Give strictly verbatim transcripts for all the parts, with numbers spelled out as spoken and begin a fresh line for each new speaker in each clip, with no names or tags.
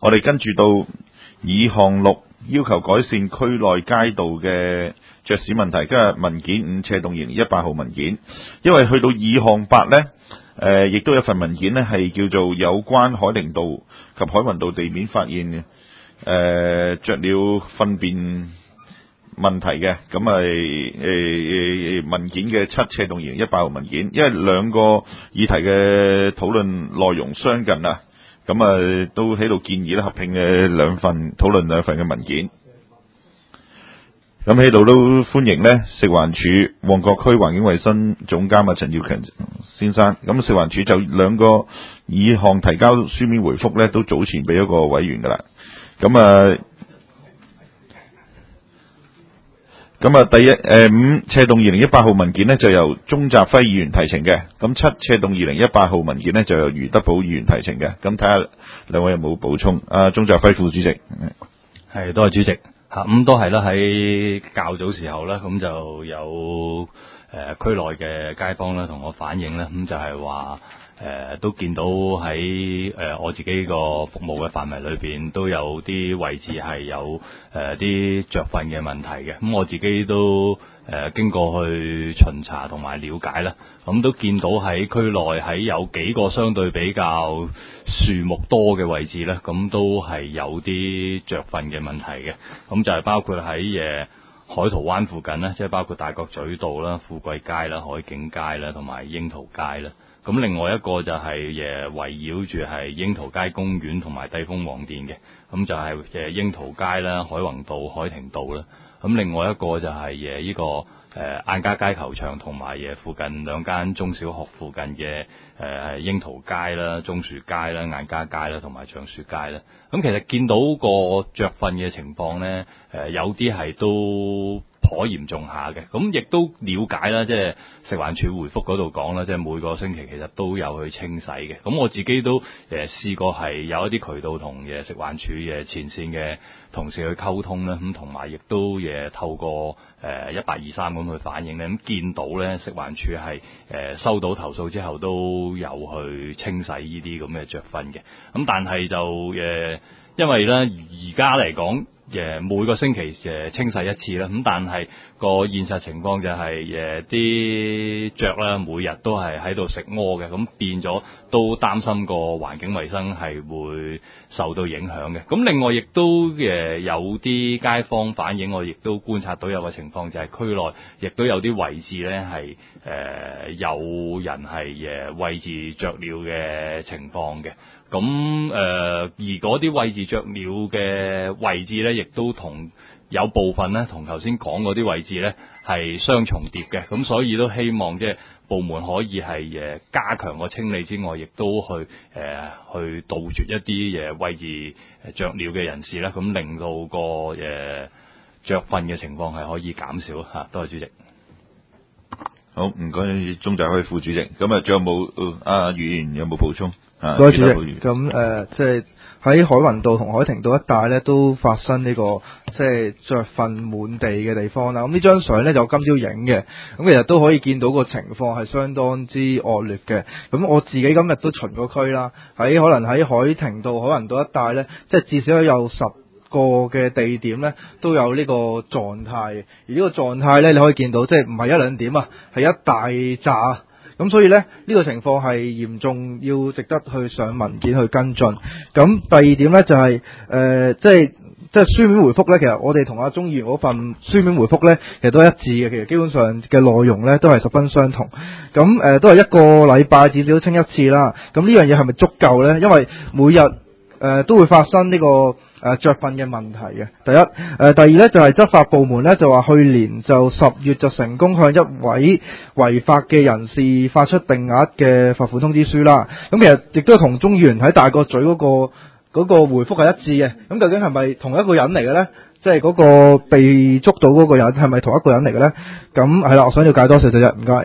我哋跟住到議項六，要求改善區內街道嘅着屎問題，今日文件五斜洞二零一八號文件。因為去到議項八呢，誒、呃，亦都有份文件呢係叫做有關海寧道及海雲道地面發現誒雀鳥糞便問題嘅，咁係誒文件嘅七斜洞二零一八號文件，因為兩個議題嘅討論內容相近啊，咁啊都喺度建議咧合併嘅兩份討論兩份嘅文件。咁喺度都歡迎呢食環署旺角區環境衛生總監啊陳耀強先生。咁食環署就兩個議項提交書面回覆呢，都早前俾咗個委員噶啦。咁啊。咁啊，第一誒五斜洞二零一八號文件呢，就由鍾澤輝議員提呈嘅，咁七斜洞二零一八號文件呢，就由余德寶議員提呈嘅。咁睇下兩位有冇補充？啊，鍾澤輝副主席，
係多謝主席嚇，咁都係啦。喺較早時候啦，咁就有誒、呃、區內嘅街坊啦同我反映啦，咁就係話誒都見到喺誒、呃、我自己個服務嘅範圍裏邊都有啲位置係有誒啲雀糞嘅問題嘅，咁我自己都誒、呃、經過去巡查同埋了解啦，咁都見到喺區內喺有幾個相對比較樹木多嘅位置咧，咁都係有啲雀糞嘅問題嘅，咁就係包括喺誒、呃、海濤灣附近咧，即係包括大角咀道啦、富貴街啦、海景街啦同埋櫻桃街啦。咁另外一個就係誒圍繞住係櫻桃街公園同埋帝鳳凰殿嘅，咁就係誒櫻桃街啦、海泓道、海庭道啦。咁另外一個就係誒呢個誒晏家街球場同埋誒附近兩間中小學附近嘅誒櫻桃街啦、棕樹街啦、晏家街啦同埋橡樹街啦。咁其實見到個雀糞嘅情況咧，誒有啲係都頗嚴重下嘅，咁亦都了解啦，即係食環署回覆嗰度講啦，即係每個星期其實都有去清洗嘅。咁我自己都誒試過係有一啲渠道同嘅食環署嘅前線嘅同事去溝通啦，咁同埋亦都誒透過誒一八二三咁去反映咧，咁見到咧食環署係誒收到投訴之後都有去清洗呢啲咁嘅雀糞嘅。咁但係就誒因為咧而家嚟講，誒每個星期誒清洗一次啦，咁但係個現實情況就係誒啲雀啦，每日都係喺度食屙嘅，咁變咗都擔心個環境衛生係會受到影響嘅。咁另外亦都誒有啲街坊反映，我亦都觀察到有個情況就係區內亦都有啲位置咧係誒有人係誒餵飼雀鳥嘅情況嘅。咁誒、呃，而嗰啲餵飼雀鳥嘅位置咧，亦都同有部分咧，同頭先講嗰啲位置咧係相重疊嘅。咁所以都希望即係部門可以係誒加強個清理之外，亦都去誒、呃、去杜絕一啲誒餵飼雀鳥嘅人士啦。咁令到個誒雀糞嘅情況係可以減少嚇。多謝主席。
好，唔該，鍾澤輝副主席。咁啊，仲有冇阿余議員有冇補充？
多謝主席。咁誒，即係喺海雲道同海庭道一帶咧，都發生呢、這個即係雀糞滿地嘅地方啦。咁呢張相咧就今朝影嘅，咁其實都可以見到個情況係相當之惡劣嘅。咁我自己今日都巡過區啦，喺可能喺海庭道、海雲道一帶咧，即係至少有十個嘅地點咧都有呢個狀態。而呢個狀態咧，你可以見到即係唔係一兩點啊，係一大紮。咁所以咧，呢、這個情況係嚴重，要值得去上文件去跟進。咁第二點咧就係、是、誒、呃，即係即係書面回覆咧。其實我哋同阿鍾議員嗰份書面回覆咧，其實都一致嘅。其實基本上嘅內容咧都係十分相同。咁誒、呃、都係一個禮拜至少清一次啦。咁呢樣嘢係咪足夠咧？因為每日誒、呃、都會發生呢、這個。誒雀糞嘅問題嘅，第一誒、呃，第二咧就係、是、執法部門咧就話去年就十月就成功向一位違法嘅人士發出定額嘅罰款通知書啦。咁其實亦都同鍾議員喺大角咀嗰、那個嗰、那個回覆係一致嘅。咁究竟係咪同一個人嚟嘅咧？即係嗰個被捉到嗰個人係咪同一個人嚟嘅咧？咁係啦，我想要解多少少啫，唔該。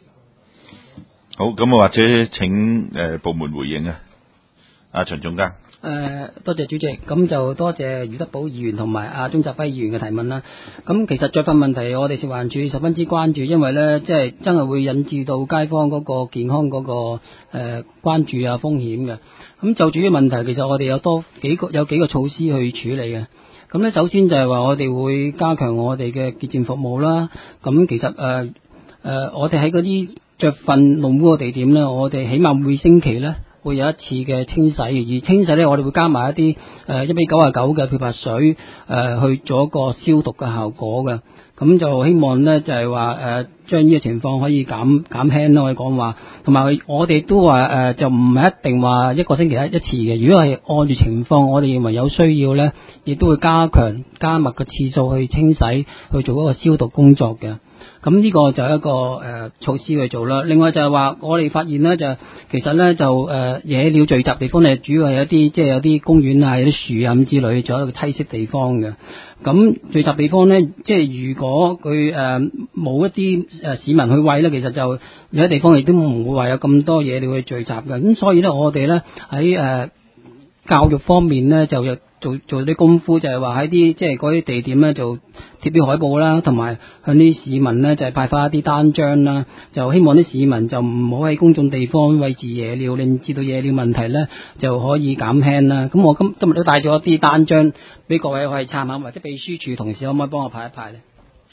好，咁我或者請誒、呃、部門回應啊。阿陳總監，
誒，多謝主席，咁就多謝余德寶議員同埋阿鍾澤輝議員嘅提問啦。咁其實雀糞問題，我哋食環署十分之關注，因為咧，即係真係會引致到街坊嗰個健康嗰、嗰個誒、呃、關注啊風險嘅。咁就住呢個問題，其實我哋有多幾個有幾個措施去處理嘅。咁咧，首先就係話我哋會加強我哋嘅潔淨服務啦。咁其實誒誒、呃呃，我哋喺嗰啲雀糞弄污嘅地點咧，我哋起碼每星期咧，會有一次嘅清洗，而清洗咧，我哋會加埋一啲誒一比九啊九嘅漂白水，誒、呃、去做一個消毒嘅效果嘅。咁就希望咧就係話誒將呢個情況可以減減輕咯，可以講話。同埋我哋都話誒、呃、就唔係一定話一個星期一一次嘅。如果係按住情況，我哋認為有需要咧，亦都會加強加密嘅次數去清洗，去做一個消毒工作嘅。咁呢個就係一個誒、呃、措施去做啦。另外就係話，我哋發現咧就其實咧就誒、呃、野鳥聚集地方咧，主要係一啲即係有啲公園啊、有啲樹啊咁之類，仲有一個棲息地方嘅。咁聚集地方咧，即係如果佢誒冇一啲誒市民去餵咧，其實就有啲地方亦都唔會話有咁多野鳥去聚集嘅。咁所以咧，我哋咧喺誒教育方面咧就有做做啲功夫，就係話喺啲即係嗰啲地點咧就貼啲海報啦，同埋向啲市民咧就係派發一啲單張啦，就希望啲市民就唔好喺公眾地方餵飼野鳥，令至到野鳥問題咧就可以減輕啦。咁我今今日都帶咗一啲單張俾各位可以參考，或者秘書處同事可唔可以幫我派一派咧？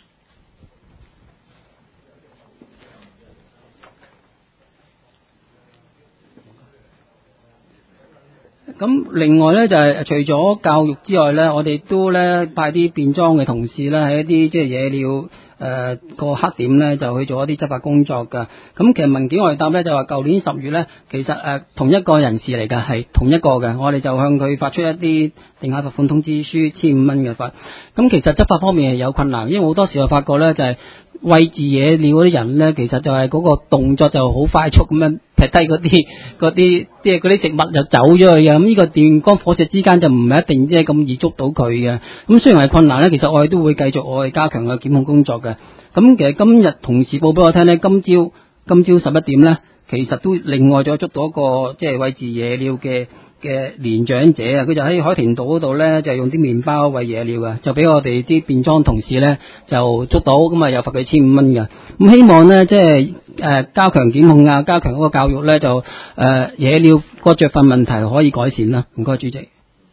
咁另外咧就係、是、除咗教育之外咧，我哋都咧派啲便裝嘅同事咧喺一啲即係野鳥誒個黑點咧就去做一啲執法工作㗎。咁其實文件外答咧就話舊年十月咧，其實誒、呃、同一個人士嚟㗎，係同一個嘅，我哋就向佢發出一啲定額罰款通知書，千五蚊嘅罰。咁其實執法方面係有困難，因為好多時候發覺咧就係、是。餵飼野鳥嗰啲人咧，其實就係嗰個動作就好快速咁樣劈低嗰啲嗰啲即係嗰啲植物就走咗去嘅。咁呢個電光火石之間就唔係一定即係咁易捉到佢嘅。咁雖然係困難咧，其實我哋都會繼續我哋加強嘅檢控工作嘅。咁其實今日同事報俾我聽咧，今朝今朝十一點咧，其實都另外再捉到一個即係餵飼野鳥嘅嘅年長者啊，佢就喺海田道嗰度咧，就用啲麵包餵野鳥嘅，就俾我哋啲便裝同事咧就捉到，咁啊又罰佢千五蚊嘅。咁希望咧即係誒加強檢控啊，加強嗰個教育咧，就誒、呃、野鳥個雀糞問題可以改善啦。唔該，主席。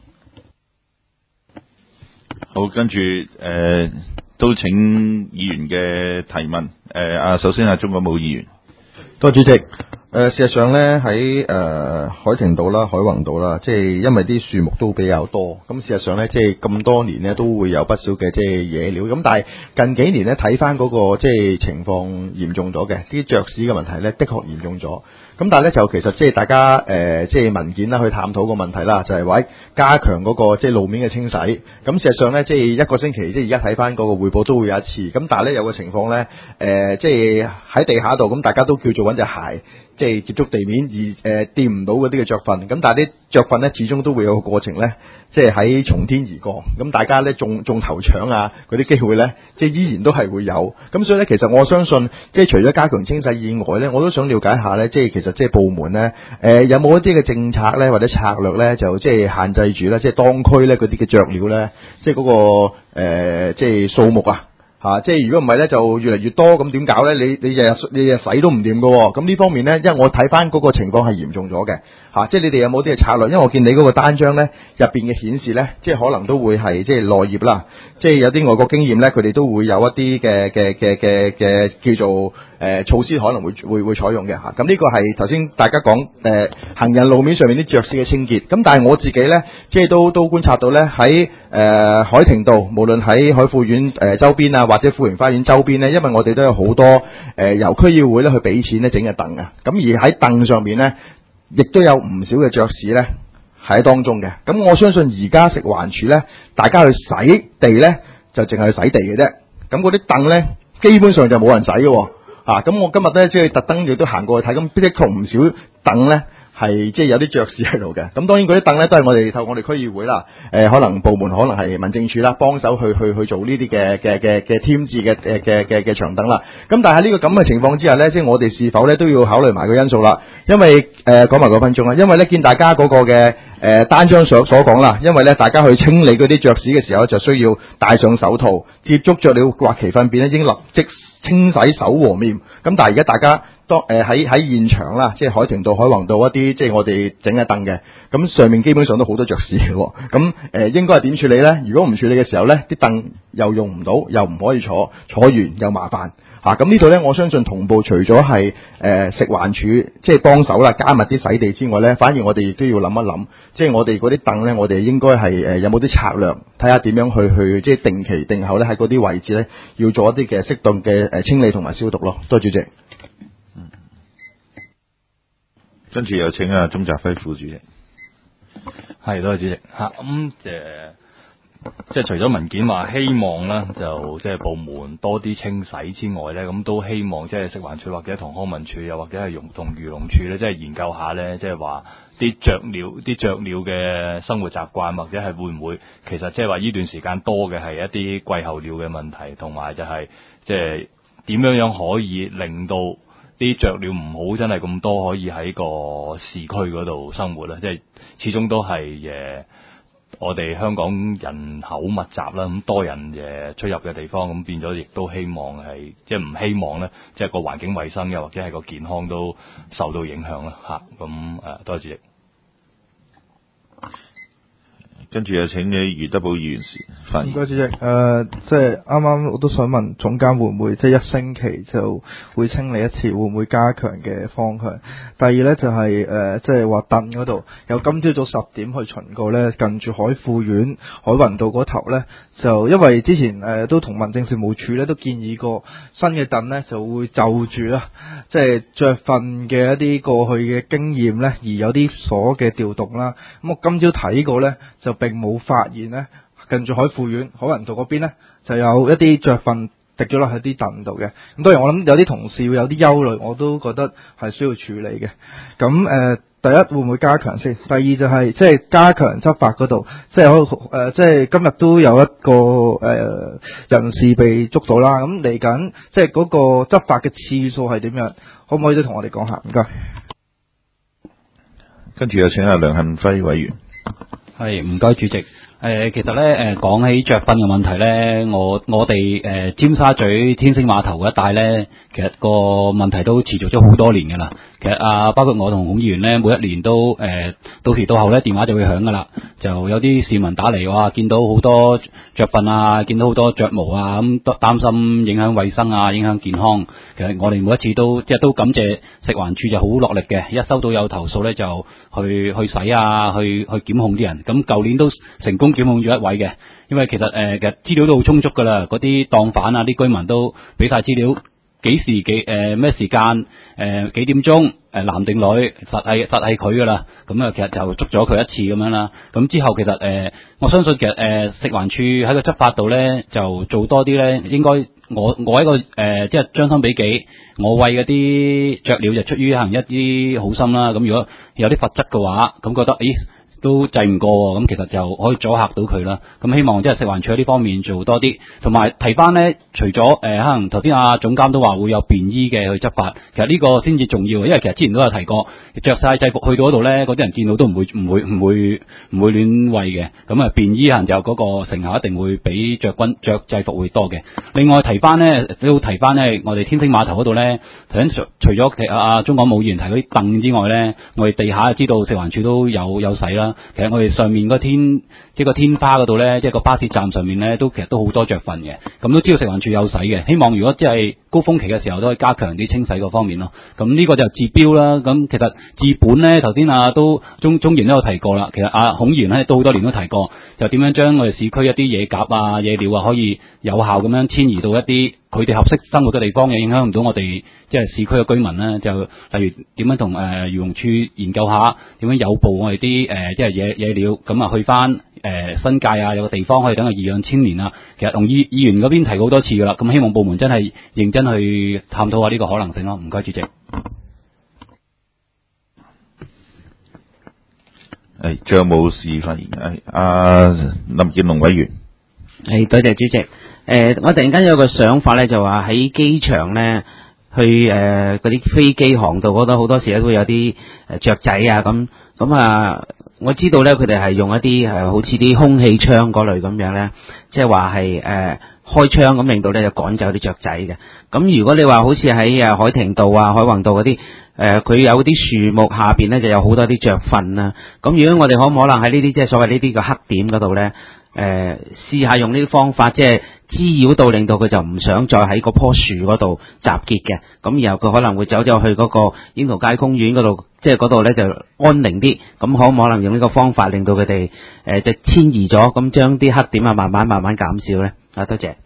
好，跟住誒、呃、都請議員嘅提問。誒、呃、啊，首先係鍾國武議員。
多謝主席。誒、呃，事實上咧喺誒海庭道啦、海泓道啦，即係因為啲樹木都比較多，咁事實上咧，即係咁多年咧都會有不少嘅即係野鳥，咁但係近幾年咧睇翻嗰個即係情況嚴重咗嘅，啲雀屎嘅問題咧的確嚴重咗。咁但係咧就其實即係大家誒、呃、即係文件啦去探討個問題啦，就係、是、話加強嗰個即係路面嘅清洗。咁事實上咧，即係一個星期，即係而家睇翻嗰個匯報都會有一次。咁但係咧有個情況咧，誒、呃、即係喺地下度，咁大家都叫做揾隻鞋。即係接觸地面而誒掂唔到嗰啲嘅雀糞，咁但係啲雀糞咧始終都會有個過程咧，即係喺從天而降，咁大家咧中中頭獎啊嗰啲機會咧，即係依然都係會有，咁所以咧其實我相信，即係除咗加強清洗以外咧，我都想了解下咧，即係其實即係部門咧，誒、呃、有冇一啲嘅政策咧或者策略咧，就即係限制住咧，即係當區咧嗰啲嘅雀鳥咧，即係嗰、那個誒、呃、即係數目啊。嚇、啊！即係如果唔係咧，就越嚟越多，咁點搞咧？你你日日你日日洗都唔掂㗎喎。咁呢方面咧，因為我睇翻嗰個情況係嚴重咗嘅嚇。即係你哋有冇啲嘅策略？因為我見你嗰個單張咧入邊嘅顯示咧，即係可能都會係即係內頁啦。即係有啲外國經驗咧，佢哋都會有一啲嘅嘅嘅嘅嘅叫做誒、呃、措施，可能會會會採用嘅嚇。咁、啊、呢個係頭先大家講誒、呃、行人路面上面啲雀屎嘅清潔。咁但係我自己咧，即係都都觀察到咧喺誒海庭道，無論喺海富苑誒、呃、周邊啊，或者富榮花園周邊咧，因為我哋都有好多誒、呃、由區議會咧去俾錢咧整嘅凳啊。咁而喺凳上面咧，亦都有唔少嘅雀屎咧喺當中嘅。咁我相信而家食環署咧，大家去洗地咧，就淨係去洗地嘅啫。咁嗰啲凳咧，基本上就冇人洗嘅喎。啊，咁我今日咧即係特登亦都行過去睇，咁的確唔少凳咧係係即係有啲爵士喺度嘅。咁當然嗰啲凳咧都係我哋透過我哋區議會啦，誒、呃、可能部門可能係民政處啦，幫手去去去做呢啲嘅嘅嘅嘅添置嘅嘅嘅嘅嘅長凳啦。咁但係喺呢個咁嘅情況之下咧，即係我哋是否咧都要考慮埋個因素啦。因為誒講埋嗰分鐘啦，因為咧見大家嗰個嘅誒、呃、單張所所講啦，因為咧大家去清理嗰啲雀屎嘅時候就需要戴上手套，接觸雀鳥或其糞便咧應立即清洗手和面。咁但係而家大家當誒喺喺現場啦，即係海庭道、海泓道一啲即係我哋整嘅凳嘅，咁上面基本上都好多雀屎嘅喎。咁誒、呃、應該係點處理咧？如果唔處理嘅時候咧，啲凳又用唔到，又唔可以坐，坐完又麻煩。嚇咁、啊、呢度咧，我相信同步除咗係誒食環署即係幫手啦，加密啲洗地之外咧，反而我哋亦都要諗一諗，即係我哋嗰啲凳咧，我哋應該係誒、呃、有冇啲策略，睇下點樣去去即係定期定候咧喺嗰啲位置咧，要做一啲嘅適當嘅誒清理同埋消毒咯。多謝主席。
嗯，跟住有請阿鍾澤輝副主席。
係，多謝主席嚇。咁誒。即係除咗文件話希望咧，就即係部門多啲清洗之外咧，咁都希望即係食環署或者同康文署又或者係用同漁農署咧，即係研究下咧，即係話啲雀鳥、啲雀鳥嘅生活習慣，或者係會唔會其實即係話呢段時間多嘅係一啲季候鳥嘅問題，同埋就係即係點樣樣可以令到啲雀鳥唔好真係咁多可以喺個市區嗰度生活啦，即係始終都係誒。我哋香港人口密集啦，咁多人誒出入嘅地方，咁變咗亦都希望係即係唔希望咧，即係個環境衛生又或者係個健康都受到影響啦嚇。咁誒，多謝主席。
跟住又請你余德寶議員發言。
唔該主席，誒、呃，即係啱啱我都想問總監會唔會即係一星期就會清理一次，會唔會加強嘅方向？第二咧就係、是、誒、呃，即係話凳嗰度，由今朝早十點去巡過咧，近住海富苑海泓道嗰頭咧，就因為之前誒、呃、都同民政事務處咧都建議過新嘅凳咧就會就住啦，即係雀糞嘅一啲過去嘅經驗咧，而有啲鎖嘅調動啦。咁我今朝睇過咧就。並冇發現呢，近住海富苑海泓道嗰邊呢，就有一啲雀糞滴咗落喺啲凳度嘅。咁當然我諗有啲同事會有啲憂慮，我都覺得係需要處理嘅。咁誒、呃，第一會唔會加強先？第二就係、是、即係加強執法嗰度，即係可誒，即係今日都有一個誒、呃、人士被捉到啦。咁嚟緊即係嗰個執法嘅次數係點樣？可唔可以都同我哋講下？唔該。
跟住有請阿梁恨輝委員。
係，唔該主席。誒、呃，其實咧，誒講起雀糞嘅問題咧，我我哋誒、呃、尖沙咀天星碼頭嗰一帶咧，其實個問題都持續咗好多年㗎啦。其實啊，包括我同孔議員咧，每一年都誒、呃、到時到後咧，電話就會響㗎啦。就有啲市民打嚟話，見到好多雀糞啊，見到好多雀毛啊，咁都擔心影響衛生啊，影響健康。其實我哋每一次都即係都感謝食環署就好落力嘅，一收到有投訴咧就去去洗啊，去去檢控啲人。咁舊年都成功檢控咗一位嘅，因為其實誒、呃、其實資料都好充足㗎啦，嗰啲檔販啊，啲居民都俾晒資料，幾時幾誒咩、呃、時間誒、呃、幾點鐘誒、呃、男定女，實係實係佢㗎啦。咁啊，其實就捉咗佢一次咁樣啦。咁之後其實誒、呃，我相信其實誒、呃、食環署喺個執法度咧，就做多啲咧。應該我我一個誒、呃、即係將心比己，我餵嗰啲雀鳥就出於可能一啲好心啦。咁如果有啲罰則嘅話，咁覺得咦？都制唔過喎，咁其實就可以阻嚇到佢啦。咁希望即係食環署喺呢方面做多啲，同埋提翻呢，除咗誒、呃、可能頭先阿總監都話會有便衣嘅去執法，其實呢個先至重要，因為其實之前都有提過，着晒制服去到嗰度呢，嗰啲人見到都唔會唔會唔會唔會亂餵嘅。咁啊便衣可能就嗰個成效一定會比着軍着制服會多嘅。另外提翻呢，都提翻呢，我哋天星碼頭嗰度呢，頭先除除咗其阿鍾廣武議員提嗰啲凳之外呢，我哋地下知道食環署都有有洗啦。其實我哋上面個天即係個天花嗰度咧，即係個巴士站上面咧，都其實都好多雀糞嘅。咁都知道食環署有洗嘅，希望如果即係高峰期嘅時候都可以加強啲清洗嗰方面咯。咁呢個就治標啦。咁其實治本咧，頭先啊都鍾鍾賢都有提過啦。其實啊孔議員咧都好多年都提過，就點樣將我哋市區一啲野鴿啊、野鳥啊，可以有效咁樣遷移到一啲佢哋合適生活嘅地方，又影響唔到我哋即係市區嘅居民咧。就例如點樣同誒漁農署研究下點樣誘捕我哋啲誒即係野野鳥，咁啊去翻誒、呃、新界啊，有個地方可以等佢頤養千年啊。其實同議議員嗰邊提過好多次噶啦，咁希望部門真係認真去探討下呢個可能性咯。唔該主席。
誒，仲有冇事發言？誒，阿林健龍委員。
係，多謝主席。誒、呃，我突然間有個想法咧，就話喺機場咧，去誒嗰啲飛機航道嗰度，好多時咧都會有啲誒雀仔啊，咁咁啊，我知道咧佢哋係用一啲誒好似啲空氣槍嗰類咁樣咧，即係話係誒開槍咁令到咧就趕走啲雀仔嘅。咁如果你話好似喺誒海廷道啊、海泓道嗰啲，誒佢、呃、有啲樹木下邊咧就有好多啲雀糞啦。咁如果我哋可唔可能喺呢啲即係所謂呢啲嘅黑點嗰度咧？誒、呃，試下用呢啲方法，即係滋擾到，令到佢就唔想再喺嗰棵樹嗰度集結嘅。咁然後佢可能會走咗去嗰個櫻桃街公園嗰度，即係嗰度咧就安寧啲。咁可唔可能用呢個方法，令到佢哋誒就遷移咗，咁將啲黑點啊慢慢慢慢減少咧？啊，多謝。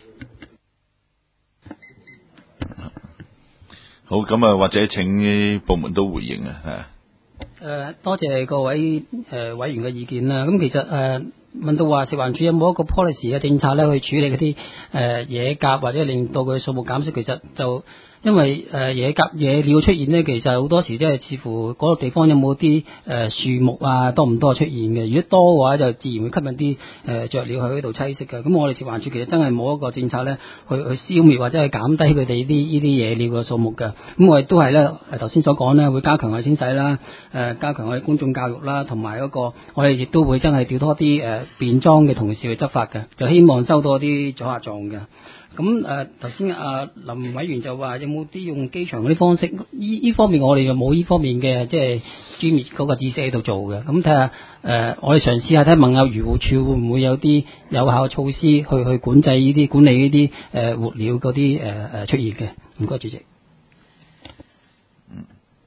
好，咁啊，或者請部門都回應啊，係。
誒，多謝各位誒、呃、委員嘅意見啦。咁其實誒、呃、問到話食環署有冇一個 policy 嘅政策咧，去處理嗰啲誒野鴿或者令到佢數目減少，其實就因為誒、呃、野鴿野鳥出現呢，其實好多時即係視乎嗰個地方有冇啲誒樹木啊多唔多出現嘅。如果多嘅話，就自然會吸引啲誒、呃、雀鳥去嗰度棲息嘅。咁我哋食環署其實真係冇一個政策咧，去去消滅或者係減低佢哋呢啲呢啲野鳥嘅數目嘅。咁我哋都係咧誒頭先所講咧，會加強我哋清洗啦，誒、呃、加強我哋公眾教育啦，同埋嗰個我哋亦都會真係調多啲誒便裝嘅同事去執法嘅，就希望收到啲阻嚇狀嘅。咁誒頭先阿林委員就話有冇啲用機場嗰啲方式？依依方面我哋就冇依方面嘅即係專業嗰個知識喺度做嘅。咁睇下誒，我哋嘗試下睇問下漁護署會唔會有啲有效嘅措施去去管制呢啲管理呢啲誒活鳥嗰啲誒誒出現嘅。唔該，主席。
嗯。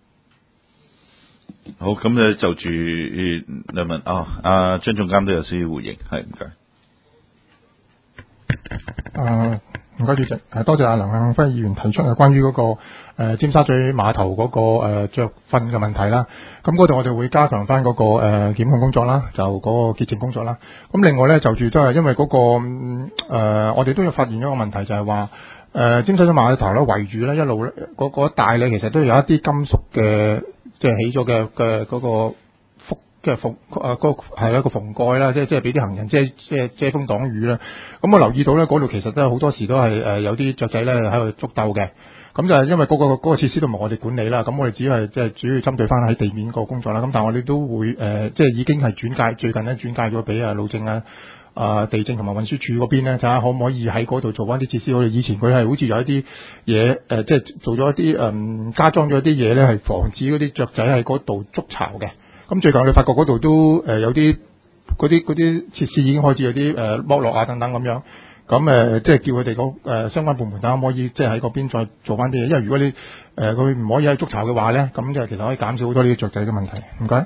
好，咁咧就住兩問啊，阿張總監都有少少回應，係唔該。
啊，唔該主席，誒多謝阿梁向輝議員提出嘅關於嗰、那個誒、呃、尖沙咀碼頭嗰、那個誒雀糞嘅問題啦。咁嗰度我哋會加強翻嗰、那個誒、呃、檢控工作啦，就嗰個潔淨工作啦。咁另外咧就住都係因為嗰、那個誒、呃，我哋都有發現咗個問題，就係話誒尖沙咀碼頭咧圍住咧一路咧嗰嗰一帶咧，其實都有一啲金屬嘅即係起咗嘅嘅嗰個覆。即係縫誒嗰係一個縫蓋啦，即係即係俾啲行人遮即係遮風擋雨啦。咁我留意到咧，嗰度其實都係好多時都係誒有啲雀仔咧喺度捉鬥嘅。咁就係因為嗰、嗰個嗰、嗰個設施都唔係我哋管理啦。咁我哋只係即係主要針對翻喺地面個工作啦。咁但係我哋都會誒、呃、即係已經係轉介最近咧轉介咗俾啊路政啊啊地政同埋運輸署嗰邊咧，睇下可唔可以喺嗰度做翻啲設施。我哋以前佢係好似有一啲嘢誒，即係做咗一啲誒、嗯、加裝咗一啲嘢咧，係防止嗰啲雀仔喺嗰度築巢嘅。咁最近我哋發覺嗰度都誒有啲嗰啲嗰啲設施已經開始有啲誒剝落啊等等咁樣，咁誒即係叫佢哋嗰誒相關部門睇可唔可以即係喺嗰邊再做翻啲嘢，因為如果你誒佢唔可以喺築巢嘅話咧，咁就其實可以減少好多呢啲雀仔嘅問題。唔該。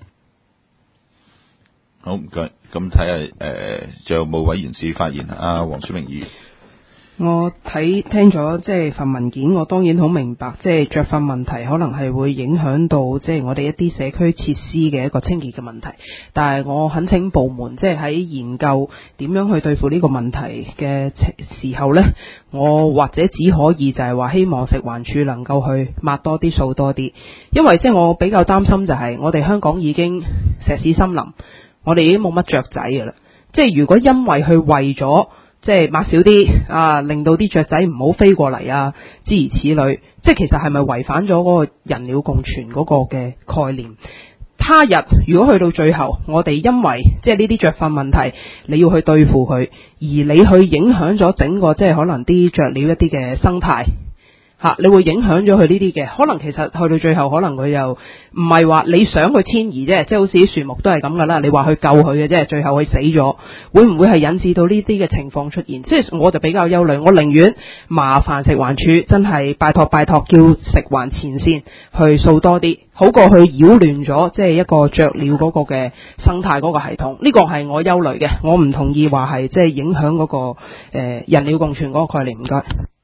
好，唔該。咁睇下誒，仲有冇委員士發言啊？阿黃書明議員。
我睇聽咗即係份文件，我當然好明白，即係雀糞問題可能係會影響到即係我哋一啲社區設施嘅一個清潔嘅問題。但係我懇請部門即係喺研究點樣去對付呢個問題嘅時候呢，我或者只可以就係話希望食環署能夠去抹多啲掃多啲，因為即係我比較擔心就係我哋香港已經石屎森林，我哋已經冇乜雀仔㗎啦。即係如果因為去為咗即係抹少啲啊，令到啲雀仔唔好飛過嚟啊，諸如此類。即係其實係咪違反咗嗰個人鳥共存嗰個嘅概念？他日如果去到最後，我哋因為即係呢啲雀糞問題，你要去對付佢，而你去影響咗整個即係可能啲雀鳥一啲嘅生態。吓，你會影響咗佢呢啲嘅，可能其實去到最後，可能佢又唔係話你想去遷移啫，即係好似啲樹木都係咁噶啦，你話去救佢嘅啫，最後佢死咗，會唔會係引致到呢啲嘅情況出現？即係我就比較憂慮，我寧願麻煩食環署真係拜託拜託，叫食環前線去掃多啲，好過去擾亂咗即係一個雀鳥嗰個嘅生態嗰個系統。呢個係我憂慮嘅，我唔同意話係即係影響嗰個誒人鳥共存嗰個概念。唔該。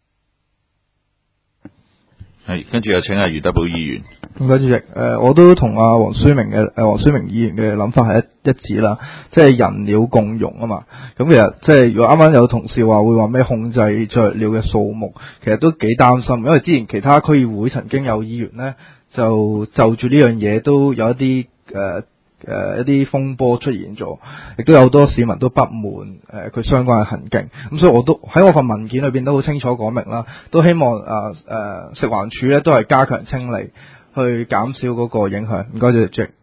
係，跟住又請阿余德寶議員。
唔該主席，誒、呃，我都同阿黃書明嘅誒黃書明議員嘅諗法係一一致啦，即係人鳥共融啊嘛。咁其實即係如果啱啱有同事話會話咩控制雀鳥嘅數目，其實都幾擔心，因為之前其他區議會曾經有議員咧就就住呢樣嘢都有一啲誒誒一啲風波出現咗，亦都有好多市民都不滿誒佢相關嘅行徑。咁所以我都喺我份文件裏邊都好清楚講明啦，都希望誒誒、呃、食環署咧都係加強清理，去減少嗰個影響。唔該，主席。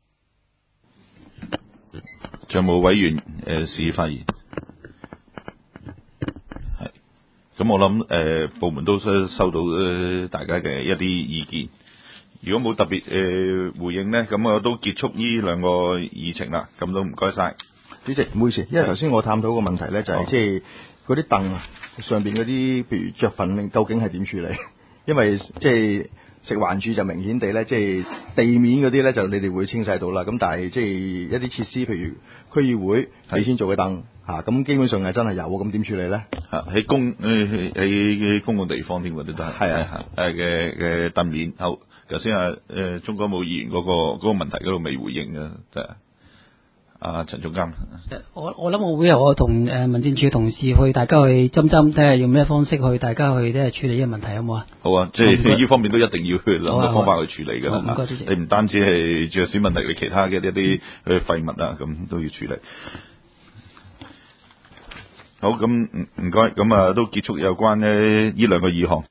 仲有冇委員誒示意發言？係，咁我諗誒、呃、部門都收收到、呃、大家嘅一啲意見。如果冇特別誒、呃、回應呢，咁我都結束呢兩個議程啦。咁都唔該晒，
主席，唔好意思，因為頭先我探討個問題咧，就係即係嗰啲凳啊上邊嗰啲，譬如着粉究竟係點處理？因為即係食環署就明顯地咧，即係地面嗰啲咧就你哋會清洗到啦。咁但係即係一啲設施，譬如區議會你先做嘅凳嚇，咁基本上係真係有，咁點處理咧？
嚇喺公誒喺公共地方添嗰啲都係係啊誒嘅嘅凳面。好，頭先啊誒鍾國武議員嗰、嗰個嗰、嗰個問題嗰度未回應啊，就係阿陳總監。
我我諗我會由我同誒民政處同事去大家去針針睇下用咩方式去大家去即係處理呢個問題好唔好啊？
好啊，即係呢方面都一定要去諗個方法去處理㗎啦。
唔該，主席。
你唔單止係著市問題，你其他嘅一啲誒廢物啊，咁都要處理。好，咁唔唔該，咁啊都結束有關呢呢兩個議項。